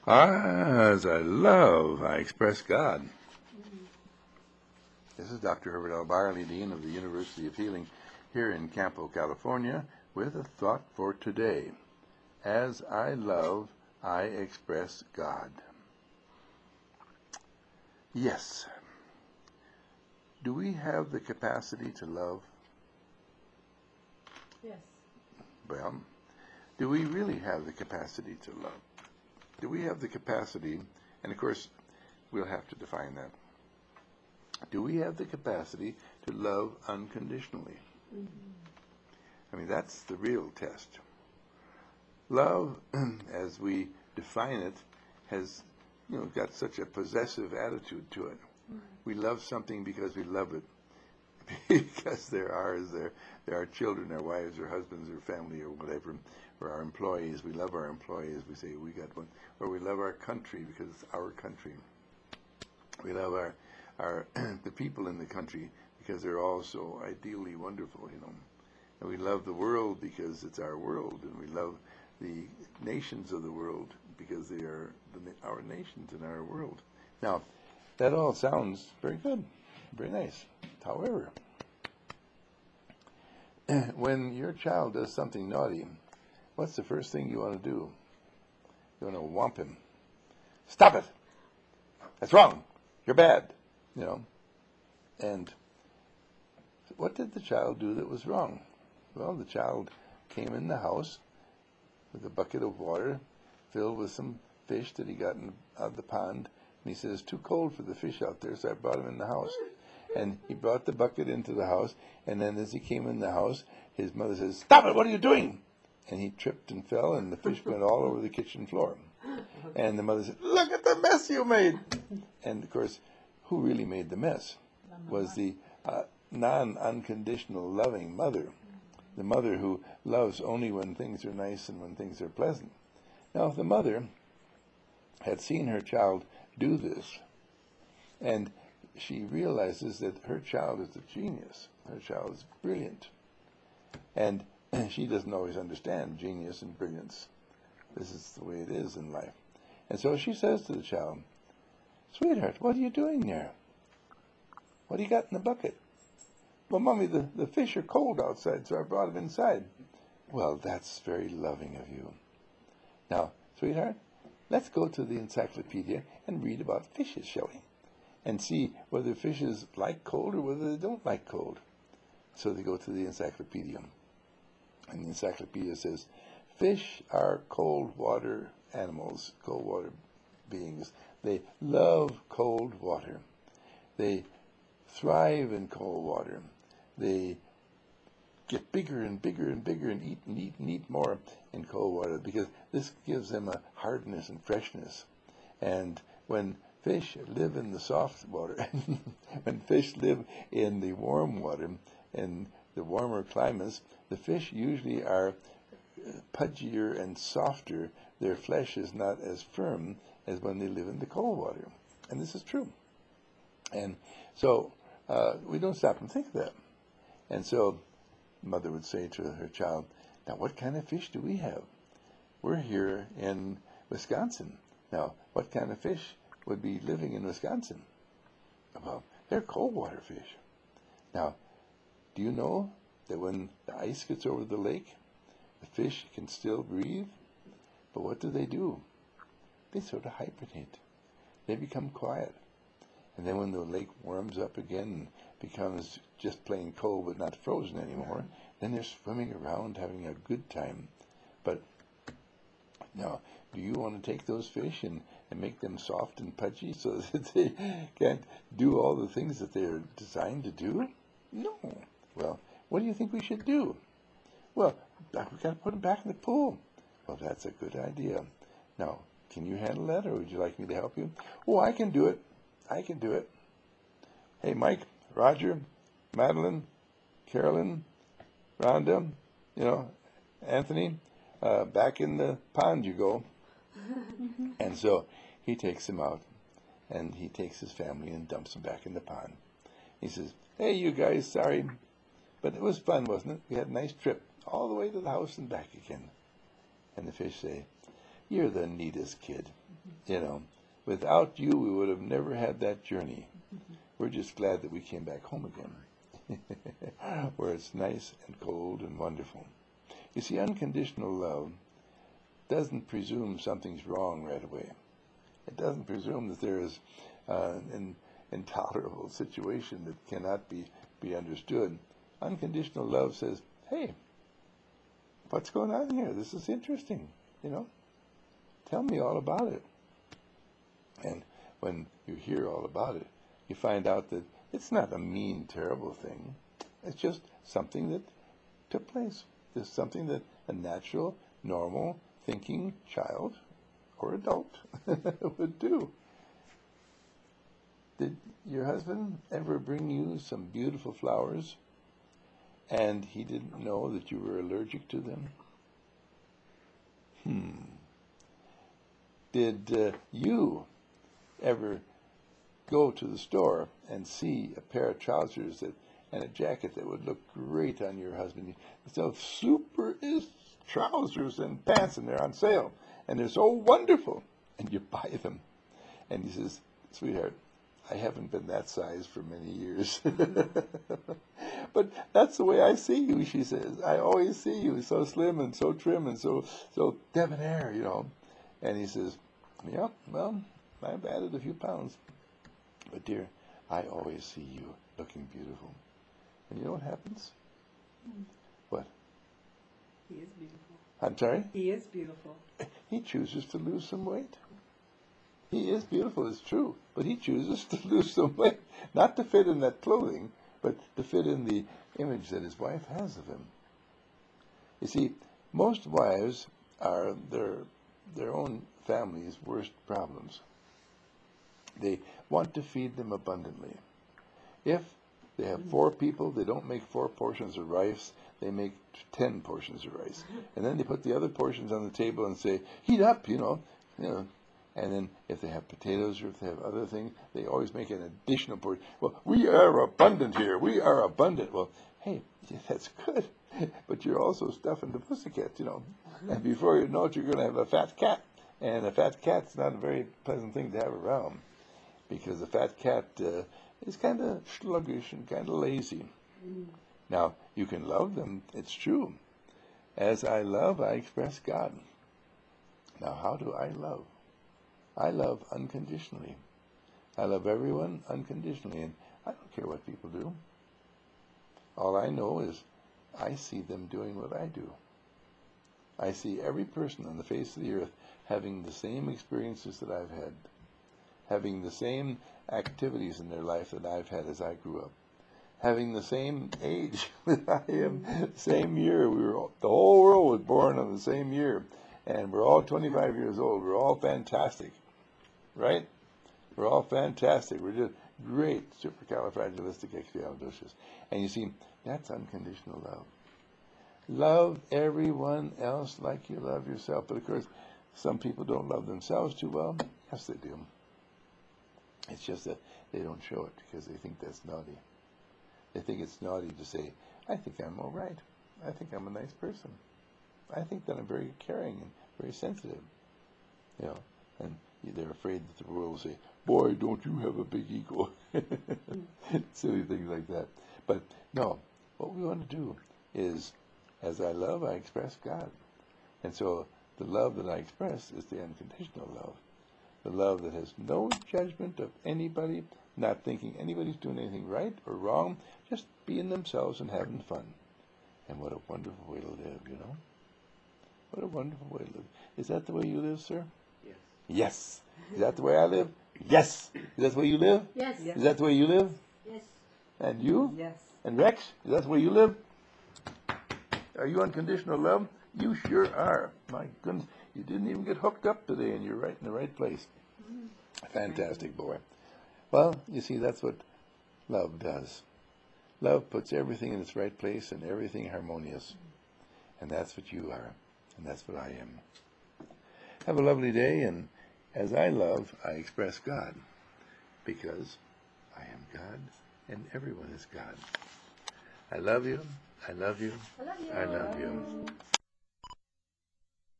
As I love, I express God. This is Dr. Herbert L. Byerly, Dean of the University of Healing here in Campo, California, with a thought for today. As I love, I express God. Yes. Do we have the capacity to love? Yes. Well, do we really have the capacity to love? Do we have the capacity, and of course, we'll have to define that. Do we have the capacity to love unconditionally? I mean, that's the real test. Love, as we define it, has, got such a possessive attitude to it. We love something because we love it, because they're ours. They're our children, our wives, our husbands, our family, or whatever, or our employees. We love our employees. We say we got one, or we love our country because it's our country. We love our the people in the country because they're all so ideally wonderful, And we love the world because it's our world, and we love the nations of the world because they are our nations and our world. Now, that all sounds very good, very nice. However, when your child does something naughty, what's the first thing you want to do? You want to whomp him. Stop it! That's wrong. You're bad. And what did the child do that was wrong? Well, the child came in the house with a bucket of water filled with some fish that he got out of the pond. And he said, it's too cold for the fish out there, so I brought him in the house. And he brought the bucket into the house, and then as he came in the house, his mother says, stop it, what are you doing? And he tripped and fell, and the fish went all over the kitchen floor. And the mother said, look at the mess you made. And, of course, who really made the mess was the non-unconditional loving mother, the mother who loves only when things are nice and when things are pleasant. Now, if the mother had seen her child do this, and she realizes that her child is a genius, her child is brilliant, and she doesn't always understand genius and brilliance. This is the way it is in life. And so she says to the child, sweetheart, what are you doing there? What do you got in the bucket? Well, Mommy, the fish are cold outside, so I brought them inside. Well, that's very loving of you. Now, sweetheart, let's go to the encyclopedia and read about fishes, shall we? And see whether fishes like cold or whether they don't like cold. So they go to the encyclopedia. And the encyclopedia says, fish are cold water animals, cold water beings. They love cold water. They thrive in cold water. They get bigger and bigger and bigger and eat and eat and eat more in cold water because this gives them a hardness and freshness. And when fish live in the soft water, when fish live in the warm water, in the warmer climates, the fish usually are pudgier and softer. Their flesh is not as firm as when they live in the cold water. And this is true. And so we don't stop and think of that. And so mother would say to her child, now what kind of fish do we have? We're here in Wisconsin. Now, what kind of fish would be living in Wisconsin? Well, they're cold water fish. Now, do you know that when the ice gets over the lake, the fish can still breathe? But what do? They sort of hibernate. They become quiet. And then when the lake warms up again and becomes just plain cold but not frozen anymore, then they're swimming around having a good time. But now, do you want to take those fish and make them soft and pudgy so that they can't do all the things that they're designed to do? No. Well, what do you think we should do? Well, we've got to put them back in the pool. Well, that's a good idea. Now, can you handle that, or would you like me to help you? Oh, I can do it. I can do it. Hey, Mike, Roger, Madeline, Carolyn, Rhonda, Anthony, back in the pond you go. And so he takes them out, and he takes his family and dumps them back in the pond. He says, hey, you guys, sorry, but it was fun, wasn't it? We had a nice trip all the way to the house and back again. And the fish say, you're the neatest kid. You know, without you, we would have never had that journey. We're just glad that we came back home again, where it's nice and cold and wonderful. You see, unconditional love doesn't presume something's wrong right away. It doesn't presume that there is an intolerable situation that cannot be understood. Unconditional love says, hey, what's going on here? This is interesting, you know. Tell me all about it. And when you hear all about it, you find out that it's not a mean, terrible thing. It's just something that took place. It's something that a natural, normal, thinking child or adult would do. Did your husband ever bring you some beautiful flowers and he didn't know that you were allergic to them? Did you ever go to the store and see a pair of trousers and a jacket that would look great on your husband? So super is trousers and pants, and they're on sale, and they're so wonderful, and you buy them. And he says, sweetheart, I haven't been that size for many years. But that's the way I see you, she says. I always see you so slim and so trim and so debonair, you know. And he says, yeah, well, I've added a few pounds. But dear, I always see you looking beautiful. And you know what happens? What? He is beautiful. I'm sorry? He is beautiful. He chooses to lose some weight. He is beautiful, it's true, but he chooses to lose some weight, not to fit in that clothing, but to fit in the image that his wife has of him. You see, most wives are their own family's worst problems. They want to feed them abundantly. If they have 4 people, they don't make 4 portions of rice, they make 10 portions of rice. And then they put the other portions on the table and say, heat up, you know. And then if they have potatoes or if they have other things, they always make an additional portion. Well, we are abundant here. We are abundant. Well, hey, that's good. But you're also stuffing the pussycat, you know. And before you know it, you're going to have a fat cat. And a fat cat's not a very pleasant thing to have around, because a fat cat is kind of sluggish and kind of lazy. Now, you can love them. It's true. As I love, I express God. Now, how do I love? I love unconditionally. I love everyone unconditionally, and I don't care what people do. All I know is I see them doing what I do. I see every person on the face of the earth having the same experiences that I've had, having the same activities in their life that I've had as I grew up, having the same age that I am, same year. The whole world was born on the same year, and we're all 25 years old. We're all fantastic, right? We're all fantastic. We're just great, supercalifragilisticexpialidocious. And you see, that's unconditional love. Love everyone else like you love yourself. But of course, some people don't love themselves too well. Yes, they do. It's just that they don't show it because they think that's naughty. They think it's naughty to say, I think I'm all right. I think I'm a nice person. I think that I'm very caring and very sensitive. You know, and they're afraid that the world will say, boy, don't you have a big ego. Silly things like that. But no, what we want to do is, as I love, I express God. And so the love that I express is the unconditional love. The love that has no judgment of anybody, not thinking anybody's doing anything right or wrong, just being themselves and having fun. And what a wonderful way to live, you know? What a wonderful way to live. Is that the way you live, sir? Yes. Yes. Is that the way I live? Yes. Is that the way you live? Yes. Yes. Is that the way you live? Yes. And you? Yes. And Rex? Is that the way you live? Are you unconditional love? You sure are. My goodness. You didn't even get hooked up today, and you're right in the right place. Fantastic, boy. Well, you see, that's what love does. Love puts everything in its right place and everything harmonious. And that's what you are. And that's what I am. Have a lovely day, and as I love, I express God. Because I am God, and everyone is God. I love you. I love you. I love you. I love you.